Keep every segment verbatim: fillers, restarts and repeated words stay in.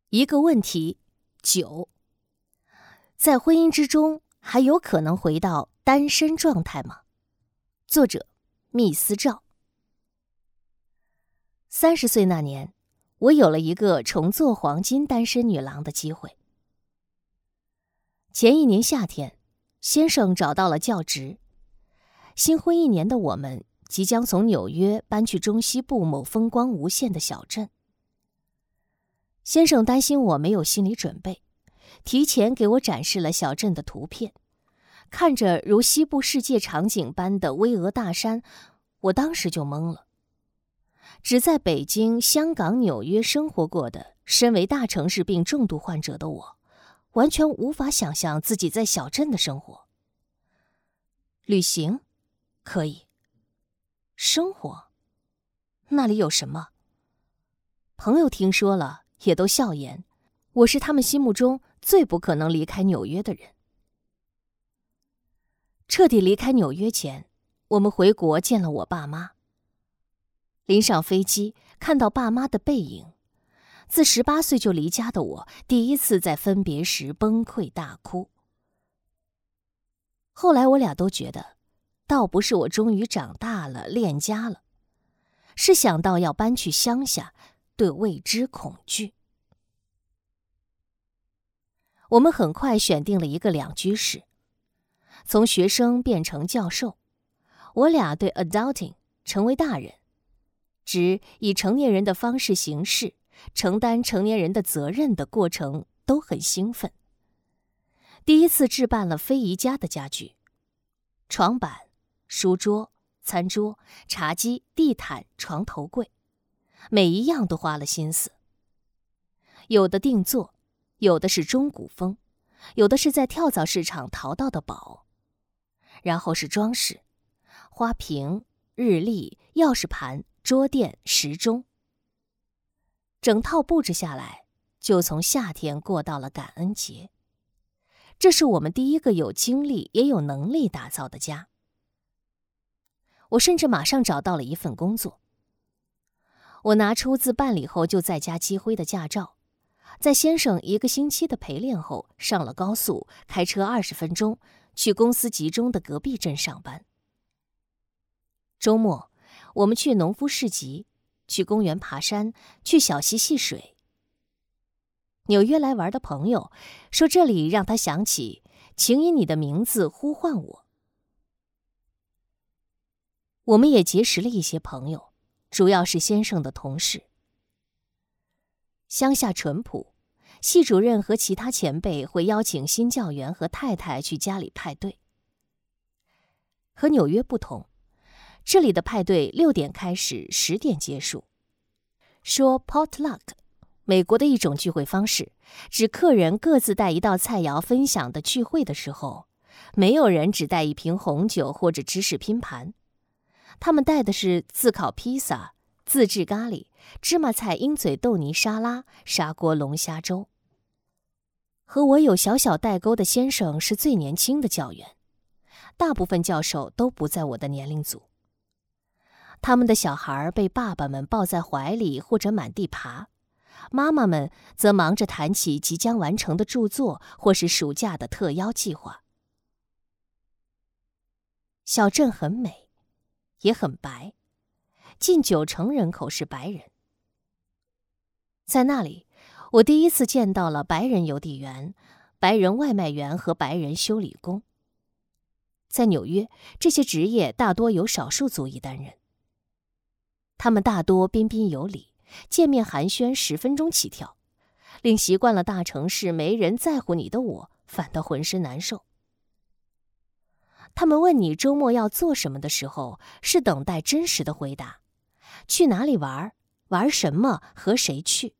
一个问题，九，在婚姻之中还有可能回到单身状态吗？作者密斯照。三十岁那年，我有了一个重做黄金单身女郎的机会。前一年夏天，先生找到了教职，新婚一年的我们即将从纽约搬去中西部某风光无限的小镇。先生担心我没有心理准备，提前给我展示了小镇的图片。看着如西部世界场景般的巍峨大山，我当时就懵了。只在北京、香港、纽约生活过的，身为大城市病重度患者的我，完全无法想象自己在小镇的生活。旅行可以，生活那里有什么？朋友听说了也都笑言，我是他们心目中最不可能离开纽约的人。彻底离开纽约前，我们回国见了我爸妈。临上飞机，看到爸妈的背影，自十八岁就离家的我，第一次在分别时崩溃大哭。后来我俩都觉得，倒不是我终于长大了、恋家了，是想到要搬去乡下，对未知恐惧。我们很快选定了一个两居室，从学生变成教授，我俩对 adulting 成为大人，指以成年人的方式行事，承担成年人的责任的过程都很兴奋。第一次置办了非宜家的家具，床板、书桌、餐桌、茶几、地毯、床头柜，每一样都花了心思。有的定做，有的是中古风，有的是在跳蚤市场淘到的宝。然后是装饰，花瓶、日历、钥匙盘、桌垫、时钟。整套布置下来，就从夏天过到了感恩节。这是我们第一个有精力也有能力打造的家。我甚至马上找到了一份工作。我拿出自办理后就在家积灰的驾照，在先生一个星期的陪练后，上了高速，开车二十分钟，去公司集中的隔壁镇上班。周末，我们去农夫市集，去公园爬山，去小溪戏水。纽约来玩的朋友说，这里让他想起请以你的名字呼唤我。我们也结识了一些朋友，主要是先生的同事。乡下淳朴，系主任和其他前辈会邀请新教员和太太去家里派对。和纽约不同，这里的派对六点开始，十点结束。说 potluck， 美国的一种聚会方式，指客人各自带一道菜肴分享的聚会的时候，没有人只带一瓶红酒或者芝士拼盘，他们带的是自烤披萨、自制咖喱、芝麻菜鹰嘴豆泥沙拉、砂锅龙虾粥。和我有小小代沟的先生是最年轻的教员，大部分教授都不在我的年龄组。他们的小孩被爸爸们抱在怀里或者满地爬，妈妈们则忙着谈起即将完成的著作或是暑假的特邀计划。小镇很美，也很白，近九成人口是白人。在那里，我第一次见到了白人邮递员、白人外卖员和白人修理工。在纽约，这些职业大多由少数族裔担任。他们大多彬彬有礼，见面寒暄十分钟起跳，令习惯了大城市没人在乎你的我反倒浑身难受。他们问你周末要做什么的时候，是等待真实的回答：去哪里玩，玩什么，和谁去。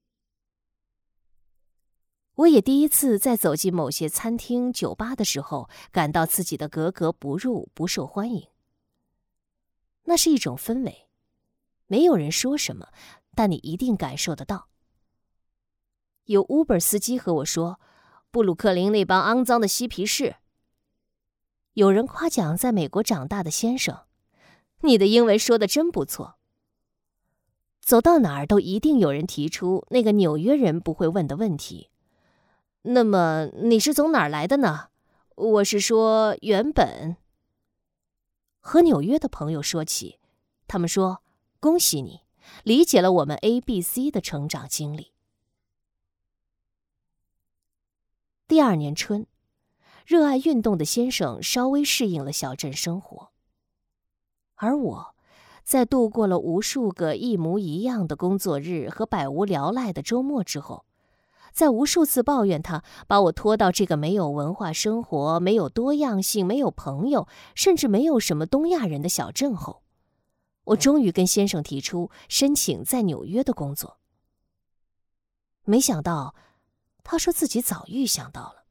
我也第一次在走进某些餐厅、酒吧的时候，感到自己的格格不入，不受欢迎。那是一种氛围，没有人说什么，但你一定感受得到。有 Uber 司机和我说，布鲁克林那帮肮脏的嬉皮士。有人夸奖在美国长大的先生，你的英文说得真不错。 走到哪儿都一定有人提出那个纽约人不会问的问题。那么你是从哪儿来的呢？我是说原本。和纽约的朋友说起，他们说恭喜你，理解了我们 A B C 的成长经历。第二年春，热爱运动的先生稍微适应了小镇生活，而我在度过了无数个一模一样的工作日和百无聊赖的周末之后，在无数次抱怨他把我拖到这个没有文化生活、没有多样性、没有朋友，甚至没有什么东亚人的小镇后，我终于跟先生提出申请在纽约的工作。没想到，他说自己早预想到了。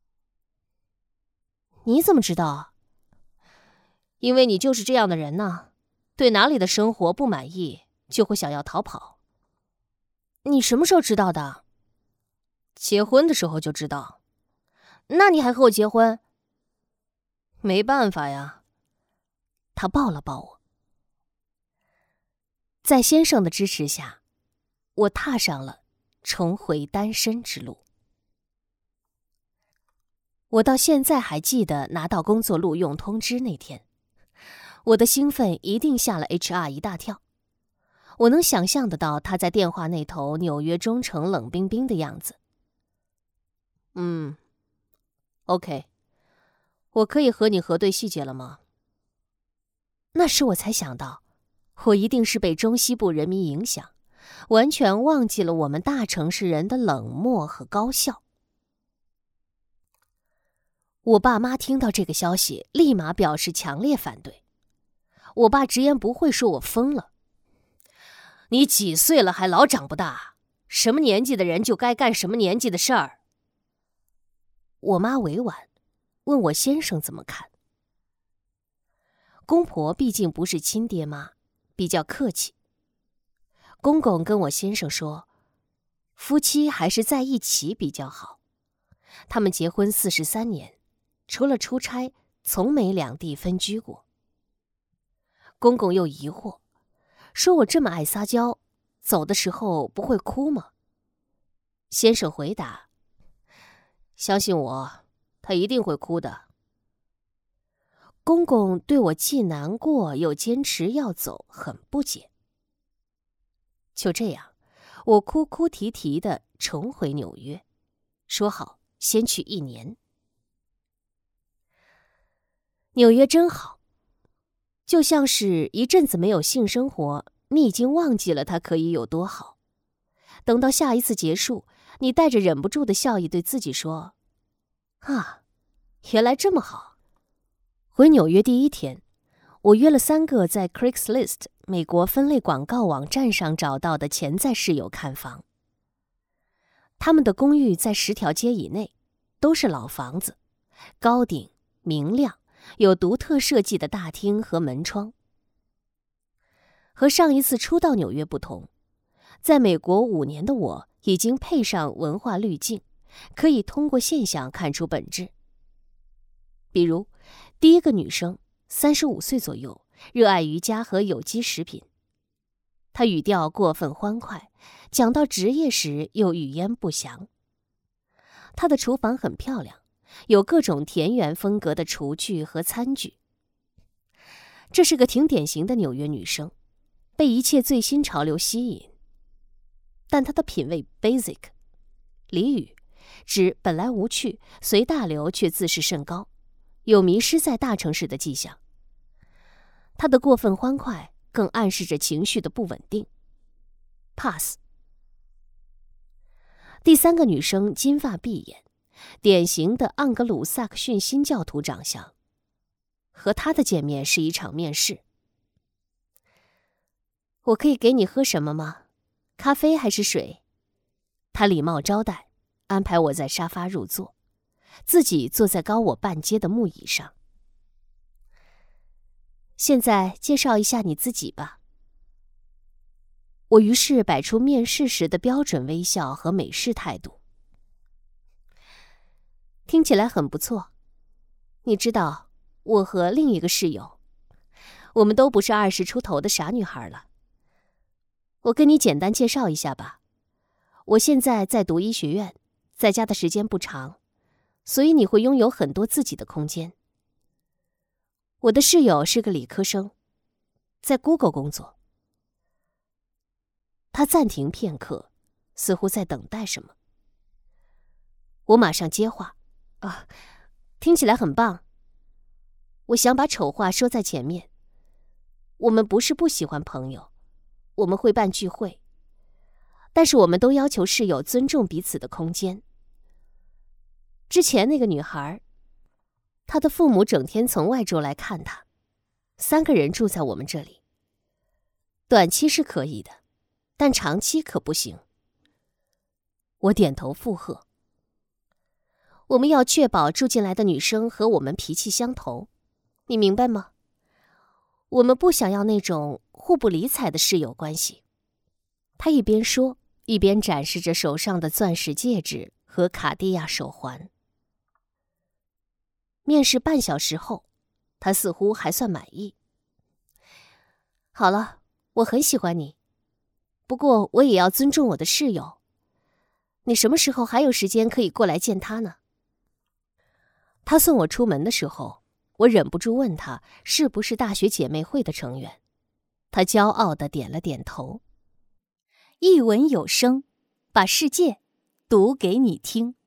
你怎么知道？因为你就是这样的人呢，对哪里的生活不满意，就会想要逃跑。你什么时候知道的？结婚的时候就知道。那你还和我结婚？没办法呀。他抱了抱我。在先生的支持下，我踏上了重回单身之路。我到现在还记得拿到工作录用通知那天，我的兴奋一定吓了 H R 一大跳。我能想象得到他在电话那头纽约中城冷冰冰的样子。嗯 ，OK， 我可以和你核对细节了吗？那时我才想到，我一定是被中西部人民影响，完全忘记了我们大城市人的冷漠和高效。我爸妈听到这个消息，立马表示强烈反对。我爸直言不讳说我疯了。你几岁了还老长不大？什么年纪的人就该干什么年纪的事儿。我妈委婉问我先生怎么看。公婆毕竟不是亲爹妈，比较客气。公公跟我先生说，夫妻还是在一起比较好。他们结婚四十三年，除了出差，从没两地分居过。公公又疑惑，说我这么爱撒娇，走的时候不会哭吗？先生回答，相信我，他一定会哭的。公公对我既难过又坚持要走，很不解。就这样，我哭哭啼啼地重回纽约，说好先去一年。纽约真好，就像是一阵子没有性生活，你已经忘记了它可以有多好。等到下一次结束，你带着忍不住的笑意对自己说，啊，原来这么好。回纽约第一天，我约了三个在 Craigslist 美国分类广告网站上找到的潜在室友看房。他们的公寓在十条街以内，都是老房子，高顶、明亮，有独特设计的大厅和门窗。和上一次初到纽约不同，在美国五年的我已经配上文化滤镜，可以通过现象看出本质。比如，第一个女生，三十五岁左右，热爱瑜伽和有机食品。她语调过分欢快，讲到职业时又语焉不详。她的厨房很漂亮，有各种田园风格的厨具和餐具。这是个挺典型的纽约女生，被一切最新潮流吸引。但她的品味 basic， 俚语指本来无趣，随大流却自视甚高，有迷失在大城市的迹象。她的过分欢快更暗示着情绪的不稳定。pass。 第三个女生金发碧眼，典型的盎格鲁撒克逊新教徒长相。和她的见面是一场面试。我可以给你喝什么吗？咖啡还是水？她礼貌招待，安排我在沙发入座，自己坐在高我半阶的木椅上。现在介绍一下你自己吧。我于是摆出面试时的标准微笑和美式态度。听起来很不错。你知道，我和另一个室友，我们都不是二十出头的傻女孩了。 我跟你简单介绍一下吧。我现在在读医学院，在家的时间不长，所以你会拥有很多自己的空间。我的室友是个理科生，在 Google 工作。他暂停片刻，似乎在等待什么。我马上接话：啊，听起来很棒。我想把丑话说在前面。我们不是不喜欢朋友，我们会办聚会，但是我们都要求室友尊重彼此的空间。之前那个女孩，她的父母整天从外州来看她，三个人住在我们这里。短期是可以的，但长期可不行。我点头附和。我们要确保住进来的女生和我们脾气相投，你明白吗？我们不想要那种互不理睬的室友关系。他一边说，一边展示着手上的钻石戒指和卡地亚手环。面试半小时后，他似乎还算满意。好了，我很喜欢你，不过我也要尊重我的室友。你什么时候还有时间可以过来见他呢？他送我出门的时候，我忍不住问他是不是大学姐妹会的成员。他骄傲地点了点头。一文有声，把世界读给你听。